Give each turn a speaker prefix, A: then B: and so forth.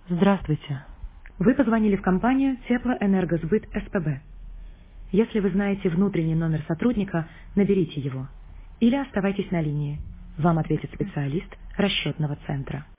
A: Здравствуйте. Вы позвонили в компанию Теплоэнергосбыт СПБ. Если вы знаете внутренний номер сотрудника, наберите его. Или оставайтесь на линии. Вам ответит специалист расчетного центра.